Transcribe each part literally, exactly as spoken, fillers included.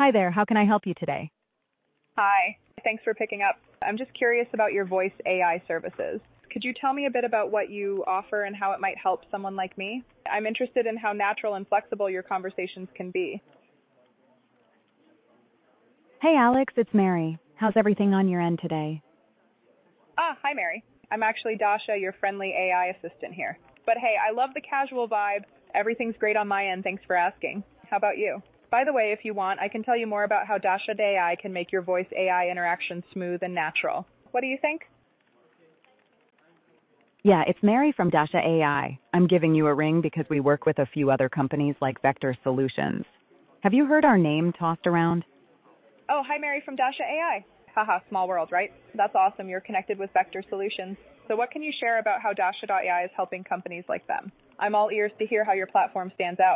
Hi there, how can I help you today? Hi. Thanks for picking up. I'm just curious about your voice A I services. Could you tell me a bit about what you offer and how it might help someone like me? I'm interested in how natural and flexible your conversations can be. Hey Alex, it's Mary. How's everything on your end today? Ah, hi, Mary. I'm actually Dasha, your friendly A I assistant here. But hey, I love the casual vibe. Everything's great on my end. Thanks for asking. How about you? By the way, if you want, I can tell you more about how Dasha A I can make your voice A I interaction smooth and natural. What do you think? Yeah, it's Mary from Dasha A I. I'm giving you a ring because we work with a few other companies like Vector Solutions. Have you heard our name tossed around? Oh, hi, Mary from Dasha A I. Haha, small world, right? That's awesome. You're connected with Vector Solutions. So what can you share about how Dasha A I is helping companies like them? I'm all ears to hear how your platform stands out.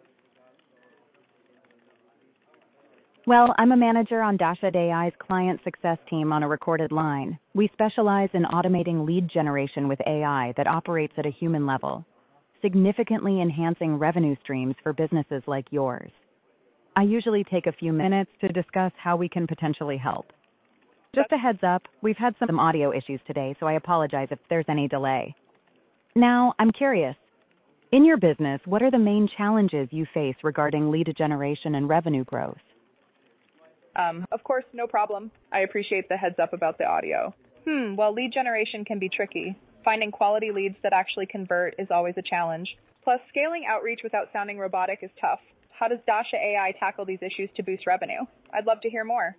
Well, I'm a manager on Dasha A I's client success team on a recorded line. We specialize in automating lead generation with A I that operates at a human level, significantly enhancing revenue streams for businesses like yours. I usually take a few minutes to discuss how we can potentially help. Just a heads up, we've had some audio issues today, so I apologize if there's any delay. Now, I'm curious. In your business, what are the main challenges you face regarding lead generation and revenue growth? Um, of course, no problem. I appreciate the heads up about the audio. Hmm, well, lead generation can be tricky. Finding quality leads that actually convert is always a challenge. Plus, scaling outreach without sounding robotic is tough. How does Dasha A I tackle these issues to boost revenue? I'd love to hear more.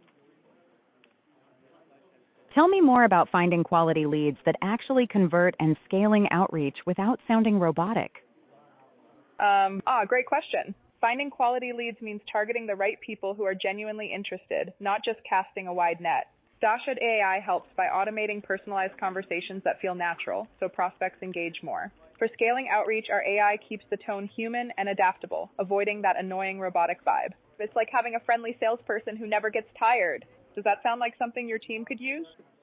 Tell me more about finding quality leads that actually convert and scaling outreach without sounding robotic. Um, ah, great question. Finding quality leads means targeting the right people who are genuinely interested, not just casting a wide net. Dasha A I helps by automating personalized conversations that feel natural, so prospects engage more. For scaling outreach, our A I keeps the tone human and adaptable, avoiding that annoying robotic vibe. It's like having a friendly salesperson who never gets tired. Does that sound like something your team could use?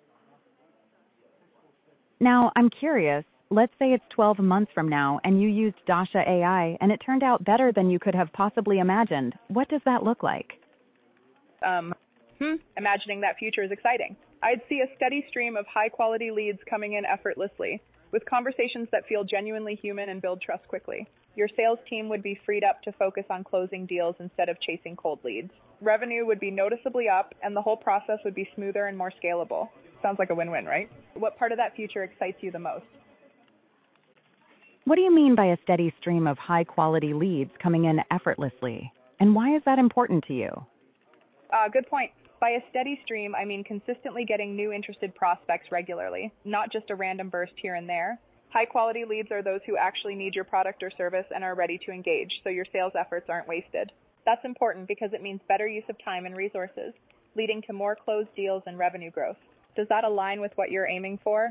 Now, I'm curious. Let's say it's twelve months from now and you used Dasha A I and it turned out better than you could have possibly imagined. What does that look like? Um, hmm, imagining that future is exciting. I'd see a steady stream of high-quality leads coming in effortlessly, with conversations that feel genuinely human and build trust quickly. Your sales team would be freed up to focus on closing deals instead of chasing cold leads. Revenue would be noticeably up, and the whole process would be smoother and more scalable. Sounds like a win-win, right? What part of that future excites you the most? What do you mean by a steady stream of high-quality leads coming in effortlessly? And why is that important to you? Uh, good point. By a steady stream, I mean consistently getting new interested prospects regularly, not just a random burst here and there. High-quality leads are those who actually need your product or service and are ready to engage, so your sales efforts aren't wasted. That's important because it means better use of time and resources, leading to more closed deals and revenue growth. Does that align with what you're aiming for?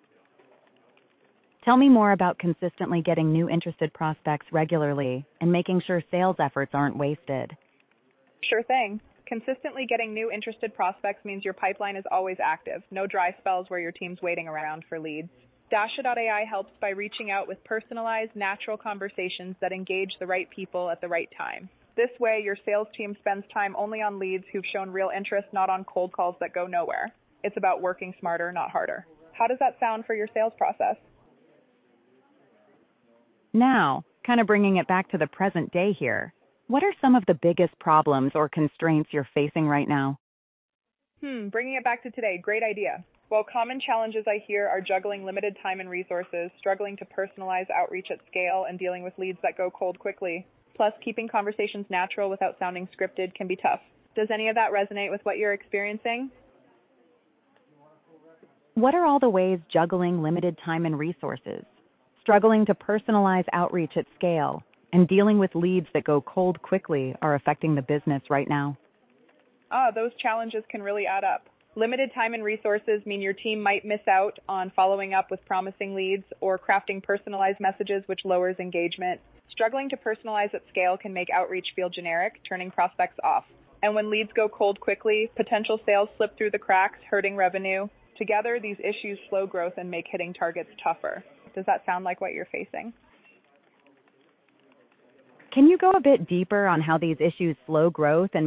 Tell me more about consistently getting new interested prospects regularly and making sure sales efforts aren't wasted. Sure thing. Consistently getting new interested prospects means your pipeline is always active, no dry spells where your team's waiting around for leads. Dasha A I helps by reaching out with personalized, natural conversations that engage the right people at the right time. This way, your sales team spends time only on leads who've shown real interest, not on cold calls that go nowhere. It's about working smarter, not harder. How does that sound for your sales process? Now, kind of bringing it back to the present day here, what are some of the biggest problems or constraints you're facing right now? Hmm, bringing it back to today, great idea. Well, common challenges I hear are juggling limited time and resources, struggling to personalize outreach at scale, and dealing with leads that go cold quickly. Plus, keeping conversations natural without sounding scripted can be tough. Does any of that resonate with what you're experiencing? What are all the ways juggling limited time and resources, struggling to personalize outreach at scale, and dealing with leads that go cold quickly are affecting the business right now? Ah, those challenges can really add up. Limited time and resources mean your team might miss out on following up with promising leads or crafting personalized messages, which lowers engagement. Struggling to personalize at scale can make outreach feel generic, turning prospects off. And when leads go cold quickly, potential sales slip through the cracks, hurting revenue. Together, these issues slow growth and make hitting targets tougher. Does that sound like what you're facing? Can you go a bit deeper on how these issues slow growth and